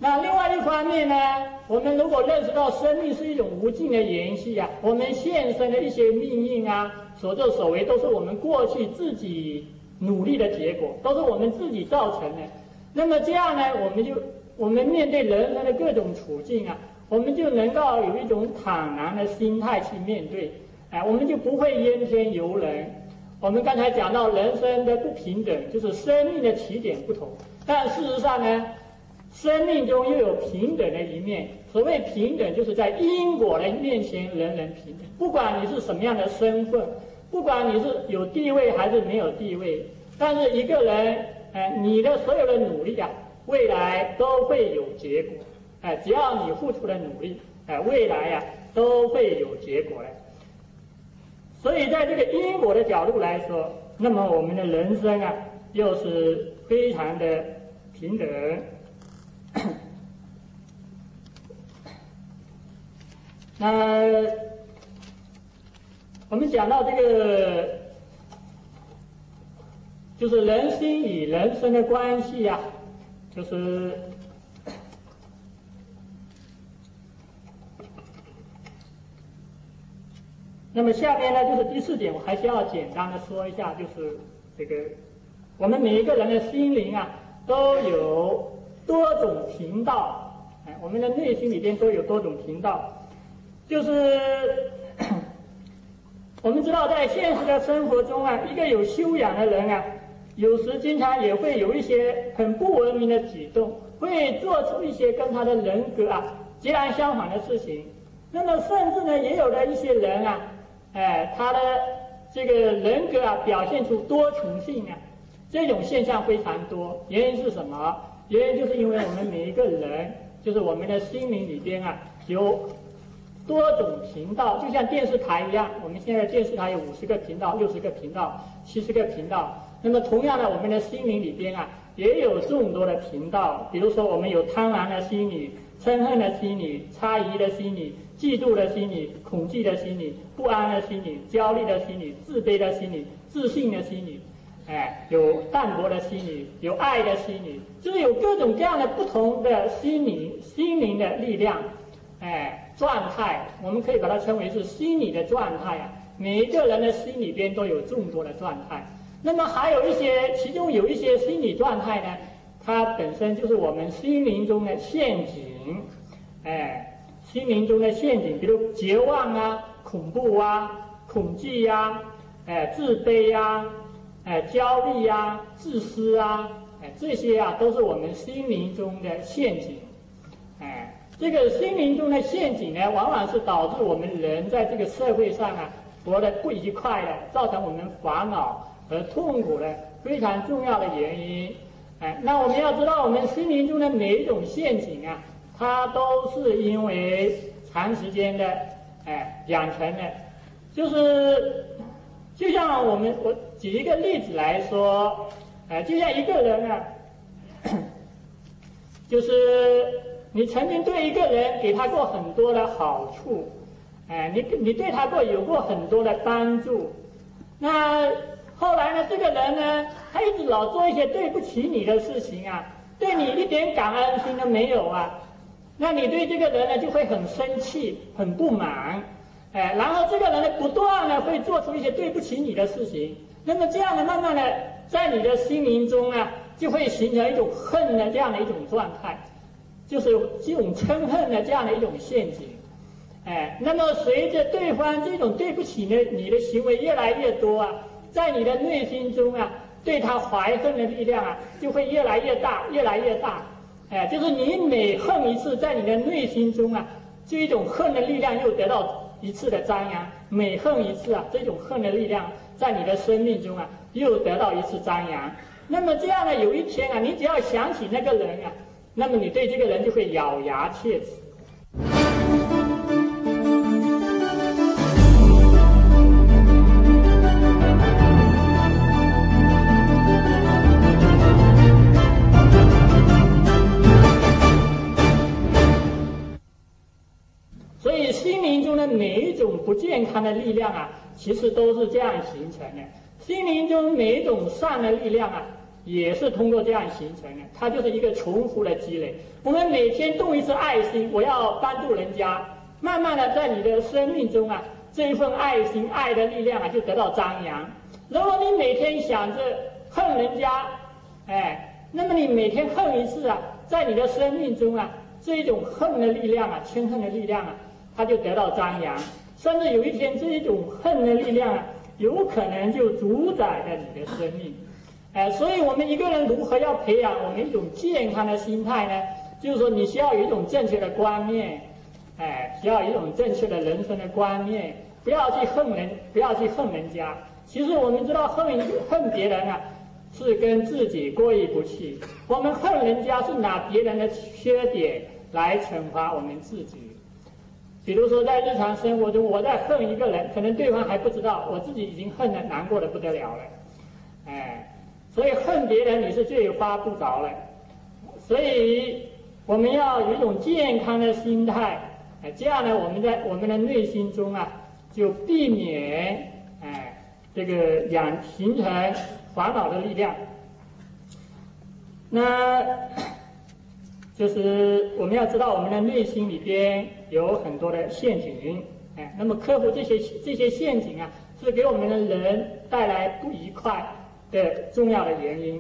那另外一方面呢，我们如果认识到生命是一种无尽的延续啊，我们现生的一些命运啊，所作所为都是我们过去自己努力的结果，都是我们自己造成的。那么这样呢，我们就我们面对人生的各种处境啊，我们就能够有一种坦然的心态去面对，哎，我们就不会怨天尤人。我们刚才讲到人生的不平等，就是生命的起点不同，但事实上呢，生命中又有平等的一面。所谓平等，就是在因果的面前人人平等，不管你是什么样的身份，不管你是有地位还是没有地位，但是一个人，呃，你的所有的努力啊，未来都会有结果，哎、呃，只要你付出的努力，哎、呃，未来呀、啊、都会有结果的。所以在这个因果的角度来说，那么我们的人生啊，又是非常的平等。那我们讲到这个，就是人心与人生的关系啊，就是那么下面呢，就是第四点，我还是要简单的说一下，就是这个我们每一个人的心灵啊，都有多种频道，哎，我们的内心里边都有多种频道。就是我们知道，在现实的生活中啊，一个有修养的人啊，有时经常也会有一些很不文明的举动，会做出一些跟他的人格啊截然相反的事情。那么甚至呢，也有的一些人啊，哎，他的这个人格啊表现出多重性啊，这种现象非常多。原因是什么？原因就是因为我们每一个人，就是我们的心灵里边啊有多种频道，就像电视台一样，我们现在电视台有五十个频道、六十个频道、七十个频道。那么同样的，我们的心灵里边啊，也有众多的频道。比如说，我们有贪婪的心理、嗔恨的心理、猜疑的心理、嫉妒的心理、恐惧的心理、不安的心理、焦虑的心理、自卑的心理、自信的心理，哎，有淡泊的心理，有爱的心理，就是有各种各样的不同的心灵、心灵的力量。哎，状态，我们可以把它称为是心理的状态啊。每一个人的心里边都有众多的状态。那么还有一些，其中有一些心理状态呢，它本身就是我们心灵中的陷阱。哎，心灵中的陷阱，比如绝望啊、恐怖啊、恐惧呀、哎、自卑呀、哎、焦虑呀、自私啊，哎，这些啊都是我们心灵中的陷阱。哎。这个心灵中的陷阱呢，往往是导致我们人在这个社会上啊活得不愉快的，造成我们烦恼和痛苦的非常重要的原因。哎，那我们要知道，我们心灵中的每一种陷阱啊，它都是因为长时间的哎养成的。就是就像我们我举一个例子来说，哎，就像一个人啊，就是你曾经对一个人给他过很多的好处，哎，你你对他过有过很多的帮助，那后来呢，这个人呢，他一直老做一些对不起你的事情啊，对你一点感恩心都没有啊，那你对这个人呢就会很生气、很不满，哎，然后这个人呢不断的会做出一些对不起你的事情，那么这样的慢慢的在你的心灵中啊，就会形成一种恨的这样的一种状态。就是这种嗔恨的这样的一种陷阱，哎，那么随着对方这种对不起的你的行为越来越多啊，在你的内心中啊，对他怀恨的力量啊，就会越来越大，越来越大，哎，就是你每恨一次，在你的内心中啊，这一种恨的力量又得到一次的张扬，每恨一次啊，这种恨的力量在你的生命中啊，又得到一次张扬。那么这样呢，有一天啊，你只要想起那个人啊，那么你对这个人就会咬牙切齿。所以心灵中的每一种不健康的力量啊，其实都是这样形成的。心灵中每一种善的力量啊， 也是通过这样形成的，它就是一个重复的积累。我们每天动一次爱心，我要帮助人家，慢慢的在你的生命中啊，这一份爱心、爱的力量啊，就得到张扬。如果你每天想着恨人家，哎，那么你每天恨一次啊，在你的生命中啊，这一种恨的力量啊，嗔恨的力量啊，它就得到张扬。甚至有一天，这一种恨的力量啊，有可能就主宰了你的生命。哎，所以我们一个人如何要培养我们一种健康的心态呢？就是说，你需要有一种正确的观念，哎，需要有一种正确的人生的观念，不要去恨人，不要去恨人家。其实我们知道恨恨别人啊，是跟自己过意不去。我们恨人家是拿别人的缺点来惩罚我们自己。比如说在日常生活中，我在恨一个人，可能对方还不知道，我自己已经恨得难过的不得了了，哎。所以恨别人你是最发不着了，所以我们要有一种健康的心态，哎，这样呢，我们在我们的内心中啊，就避免哎这个养形成烦恼的力量。那就是我们要知道我们的内心里边有很多的陷阱，哎，那么克服这些这些陷阱啊，是给我们的人带来不愉快的重要的原因。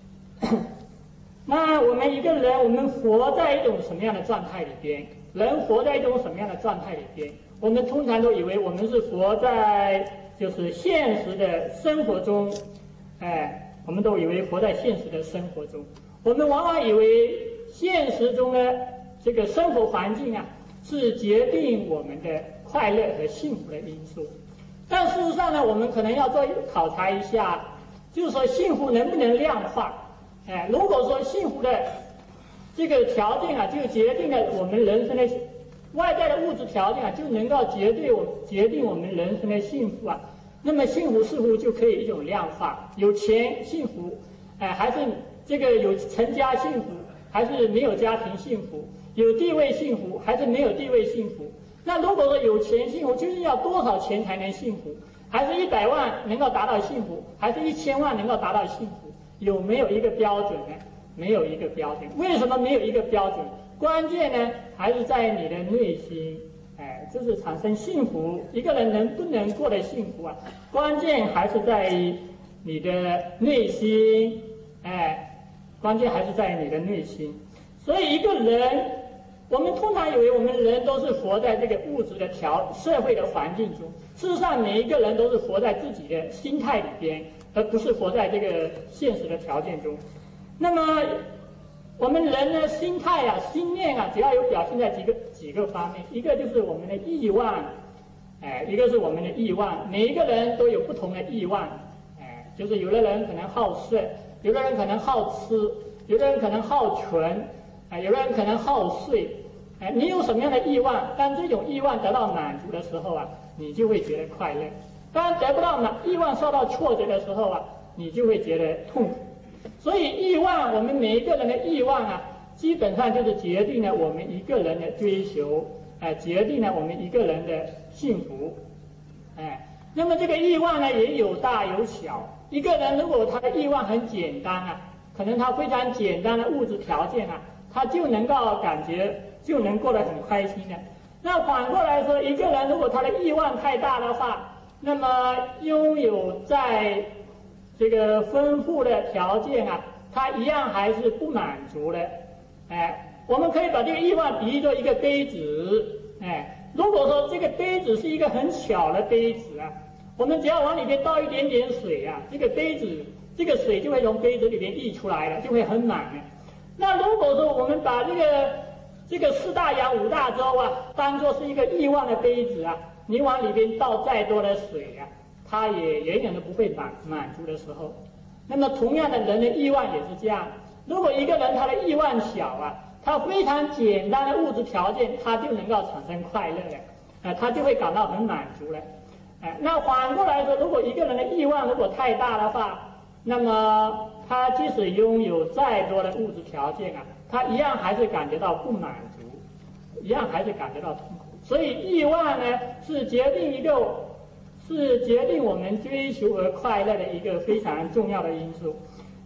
那我们一个人，我们活在一种什么样的状态里边？人活在一种什么样的状态里边？我们通常都以为我们是活在就是现实的生活中，哎，我们都以为活在现实的生活中。我们往往以为现实中的这个生活环境啊，是决定我们的快乐和幸福的因素。但事实上呢，我们可能要做考察一下。就是说幸福能不能量化？哎，如果说幸福的这个条件啊，就决定了我们人生的外在的物质条件啊，就能够决定我决定我们人生的幸福啊。那么幸福似乎就可以一种量化，有钱幸福，哎，还是这个有成家幸福，还是没有家庭幸福？有地位幸福，还是没有地位幸福？那如果说有钱幸福，究竟要多少钱才能幸福？还是一百万能够达到幸福，还是一千万能够达到幸福？有没有一个标准呢？没有一个标准。为什么没有一个标准？关键呢，还是在你的内心。哎，这是产生幸福，一个人能不能过得幸福啊？关键还是在于你的内心。哎，关键还是在你的内心。所以一个人，我们通常以为我们人都是活在这个物质的条社会的环境中。事实上，每一个人都是活在自己的心态里边，而不是活在这个现实的条件中。那么，我们人的心态啊、心念啊，主要有表现在几个几个方面。一个就是我们的欲望，哎，一个是我们的欲望。每一个人都有不同的欲望，哎，就是有的人可能好色，有的人可能好吃，有的人可能好存，哎，有的人可能好睡。哎，你有什么样的欲望？当这种欲望得到满足的时候啊，你就会觉得快乐；当得不到满欲望受到挫折的时候啊，你就会觉得痛苦。所以欲望，我们每一个人的欲望啊，基本上就是决定了我们一个人的追求，哎，决定了我们一个人的幸福，哎。那么这个欲望呢，也有大有小。一个人如果他的欲望很简单啊，可能他非常简单的物质条件啊，他就能够感觉就能过得很开心的。那反过来说，一个人如果他的欲望太大的话，那么拥有在这个丰富的条件啊，他一样还是不满足的。哎，我们可以把这个欲望比喻作一个杯子。哎，如果说这个杯子是一个很小的杯子啊，我们只要往里面倒一点点水啊，这个杯子这个水就会从杯子里面溢出来了，就会很满了。那如果说我们把这个这个四大洋五大洲啊，当作是一个欲望的杯子啊，你往里边倒再多的水啊，它也远远都不会满满足的时候。那么同样的，人的欲望也是这样。如果一个人他的欲望小啊，他非常简单的物质条件，他就能够产生快乐了，呃，他就会感到很满足了。呃，那反过来说，如果一个人的欲望如果太大的话，那么他即使拥有再多的物质条件啊，他一样还是感觉到不满足，一样还是感觉到痛苦。所以欲望呢，是决定一个，是决定我们追求而快乐的一个非常重要的因素。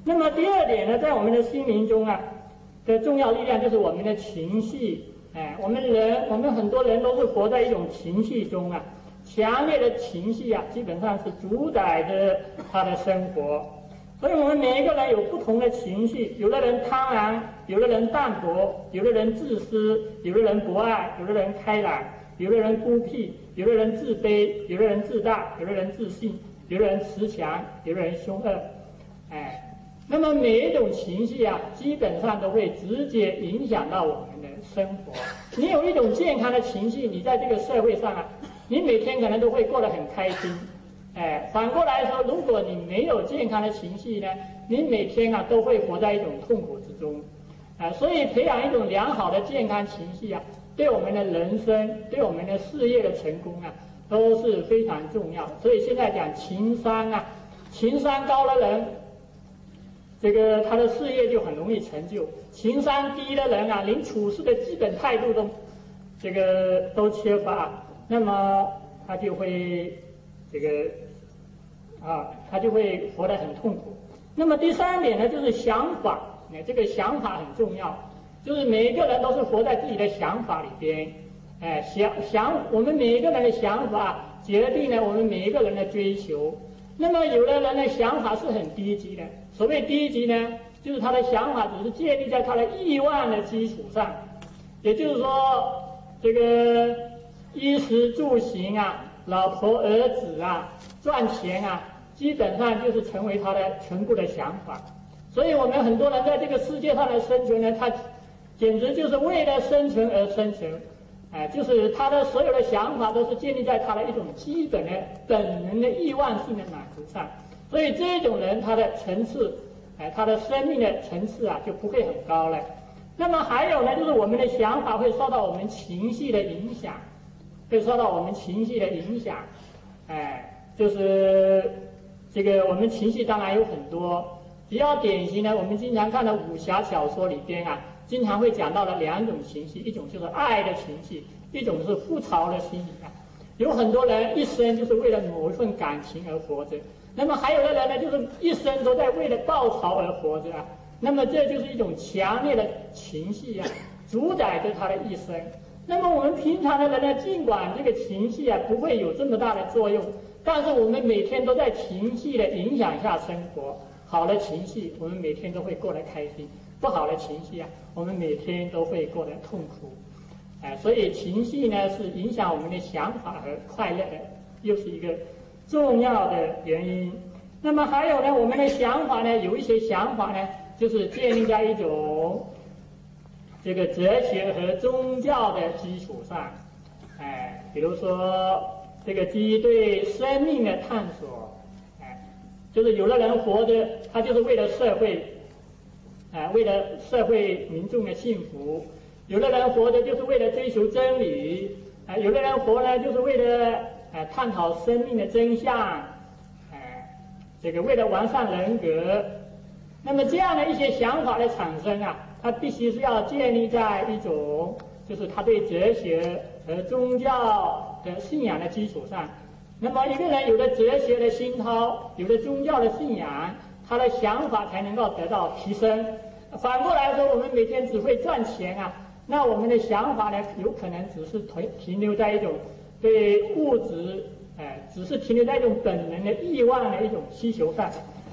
那么第二点呢，在我们的心灵中啊的重要力量就是我们的情绪。哎，我们人，我们很多人都是活在一种情绪中啊，强烈的情绪啊，基本上是主宰着他的生活。所以我们每一个人有不同的情绪，有的人贪婪，有的人淡泊，有的人自私，有的人博爱，有的人开朗，有的人孤僻，有的人自卑，有的人自大，有的人自信，有的人持强，有的人凶恶。哎，那么每一种情绪啊，基本上都会直接影响到我们的生活。你有一种健康的情绪，你在这个社会上啊，你每天可能都会过得很开心。哎，反过来说，如果你没有健康的情绪呢，你每天啊都会活在一种痛苦之中。啊，所以培养一种良好的健康情绪啊，对我们的人生，对我们的事业的成功啊，都是非常重要的。所以现在讲情商啊，情商高的人，这个他的事业就很容易成就；情商低的人啊，连处事的基本态度都这个都缺乏，那么他就会这个啊，他就会活得很痛苦。那么第三点呢，就是想法，这个想法很重要，就是每一个人都是活在自己的想法里边，哎，想想我们每一个人的想法决定了我们每一个人的追求。那么有的人的想法是很低级的，所谓低级呢，就是他的想法只是建立在他的欲望的基础上，也就是说，这个衣食住行啊，老婆儿子啊，赚钱啊，基本上就是成为他的全部的想法。所以我们很多人在这个世界上的生存呢，他简直就是为了生存而生存，哎、呃，就是他的所有的想法都是建立在他的一种基本的本能的欲望性的满足上。所以这种人他的层次，哎、呃，他的生命的层次啊就不会很高了。那么还有呢，就是我们的想法会受到我们情绪的影响，会受到我们情绪的影响，哎、呃，就是这个我们情绪当然有很多。比较典型的，我们经常看的武侠小说里边啊，经常会讲到的两种情绪，一种就是爱的情绪，一种是复仇的心理啊。有很多人一生就是为了某一份感情而活着，那么还有的人呢，就是一生都在为了报仇而活着啊。那么这就是一种强烈的情绪啊，主宰着他的一生。那么我们平常的人呢，尽管这个情绪啊不会有这么大的作用，但是我们每天都在情绪的影响下生活。好的情绪，我们每天都会过得开心；不好的情绪啊，我们每天都会过得痛苦。哎、呃，所以情绪呢是影响我们的想法和快乐的，又是一个重要的原因。那么还有呢，我们的想法呢，有一些想法呢，就是建立在一种这个哲学和宗教的基础上。哎、呃，比如说这个基于对生命的探索。就是有的人活着，他就是为了社会，啊、呃，为了社会民众的幸福；有的人活着就是为了追求真理，啊、呃，有的人活呢就是为了呃探讨生命的真相，呃，这个为了完善人格。那么这样的一些想法的产生啊，它必须是要建立在一种就是他对哲学和宗教的信仰的基础上。那么一个人有了哲学的熏陶，有了宗教的信仰，他的想法才能够得到提升。反过来说，我们每天只会赚钱啊，那我们的想法呢，有可能只是停停留在一种对物质，呃，只是停留在一种本能的欲望的一种需求上。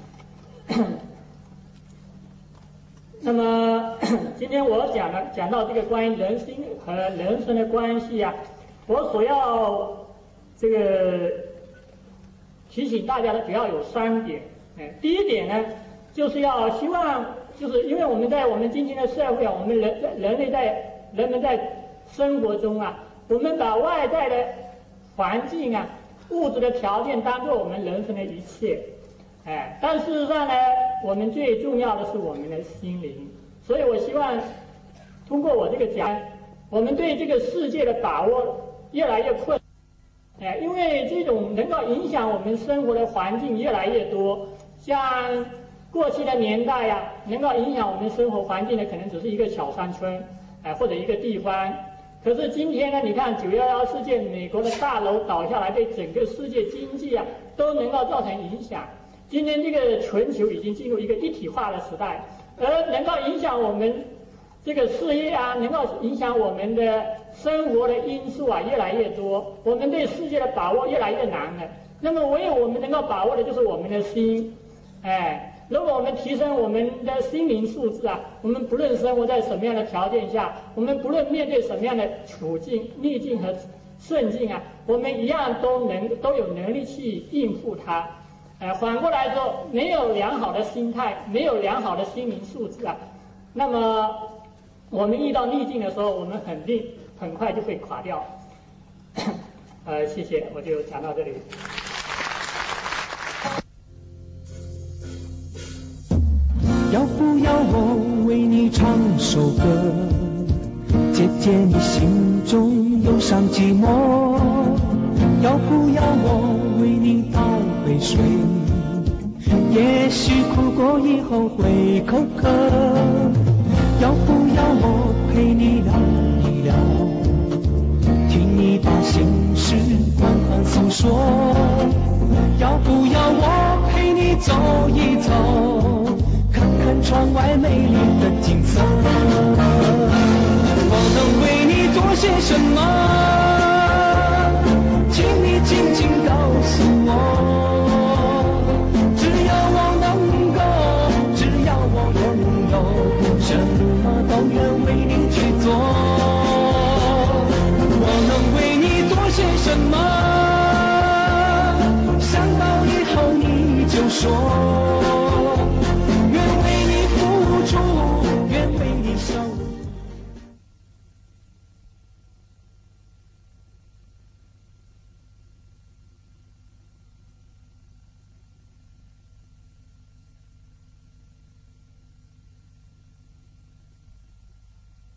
那么今天我讲了讲到这个关于人心和人生的关系啊，我所要这个提醒大家的主要有三点。哎，第一点呢，就是要希望，就是因为我们在我们今天的社会啊，我们人人类在人们在生活中啊，我们把外在的环境啊、物质的条件当做我们人生的一切。哎，但事实上呢，我们最重要的是我们的心灵。所以我希望通过我这个讲，我们对这个世界的把握越来越困难。哎，因为这种能够影响我们生活的环境越来越多，像过去的年代呀、啊，能够影响我们生活环境的可能只是一个小山村，哎，或者一个地方。可是今天呢，你看九一一事件，美国的大楼倒下来，对整个世界经济啊都能够造成影响。 今天这个全球已经进入一个一体化的时代，而能够影响我们这个事业啊，能够影响我们的生活的因素啊越来越多，我们对世界的把握越来越难了。那么唯有我们能够把握的就是我们的心，哎。如果我们提升我们的心灵素质啊，我们不论生活在什么样的条件下，我们不论面对什么样的处境、逆境和顺境啊，我们一样都能都有能力去应付它。呃，反过来说，没有良好的心态，没有良好的心灵素质啊，那么我们遇到逆境的时候，我们肯定很快就会垮掉。呃，谢谢，我就讲到这里。 要不要我为你唱首歌，解解你心中忧伤寂寞？要不要我为你倒杯水，也许苦过以后会口渴？要不要我陪你聊一聊，听你把心事缓缓诉说？要不要我陪你走一走，看看窗外美丽的景色？我能为你做些什么？请你静静告诉我。只要我能够，只要我拥有，什么都愿为你去做。我能为你做些什么？想到以后你就说。